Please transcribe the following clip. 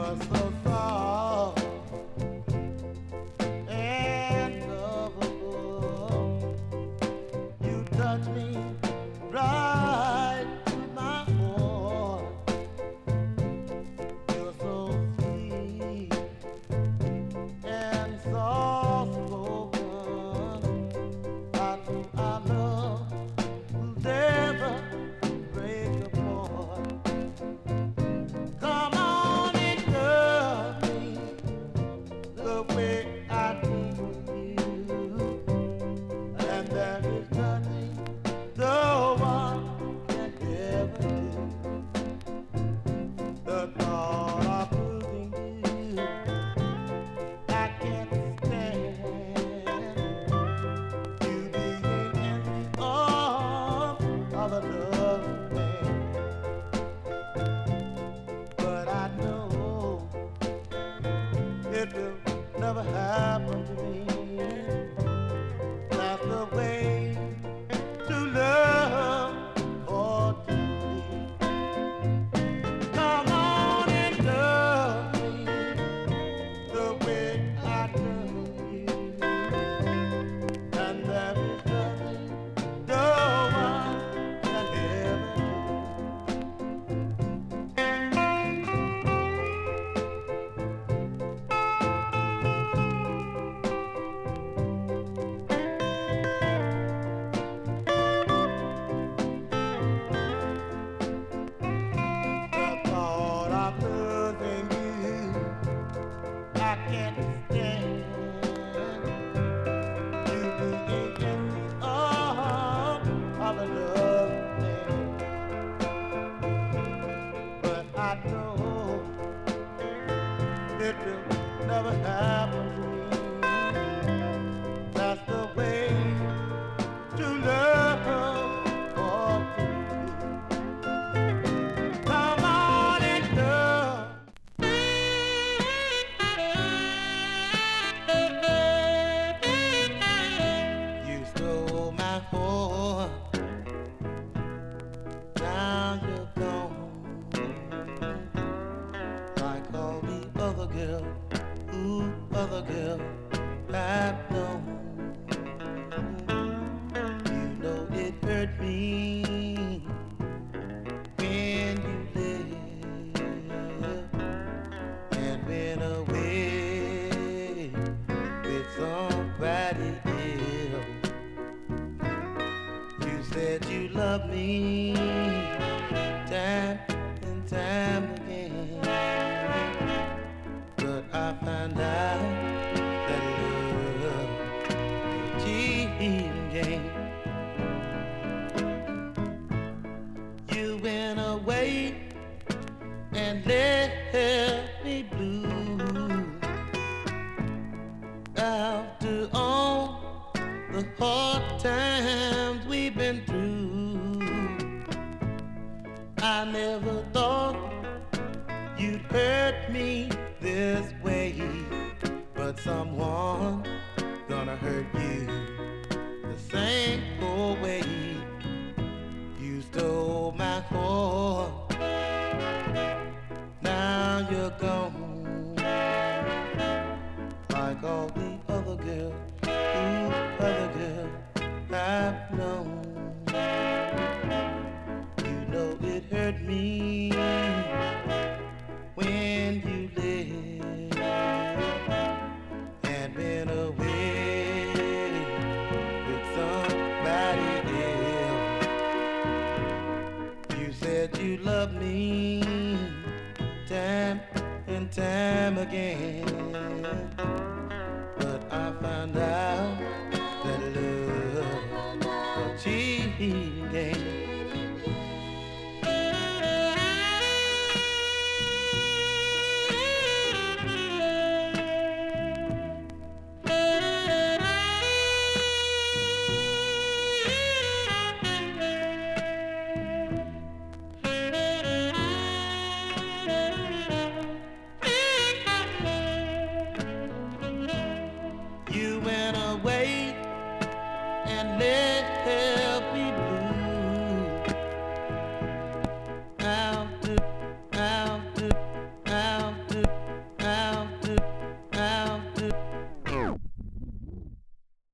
You're so soft and lovable. You touch me right to my heart. You're so sweet and soft spoken. I know our love will never break apart. Come on and love me the way I do you, and there is nothing no one can ever do. The thought of losing you, I can't stand. You being in the arms of another man. But I know it will never happen to me. That's the way to love or to leave. Come on and love me the way I love you, and there is nothing no one can ever do. The thought of losing you, I can't stand. You being in the arms of another man. But I know it will never happen to me. That's the way to love or to leave. Come on and love. You stole my heart, now you're gone. Like all the other girl, ooh, other girl I've known. You know it hurt me when you left and went away with somebody else. You said you loved me time and time again, but I found out that love is a cheating game. You went away and left me blue after all the hard times we've been through. I never thought you'd hurt me this way, but someone gonna hurt you the same old way. You stole my heart, now you're gone. Like all the other girls, ooh, other girls I've known. You know it hurt me when you left and went away with somebody else. You said you loved me time and time again, but I found out that love was a cheating game. You went away and left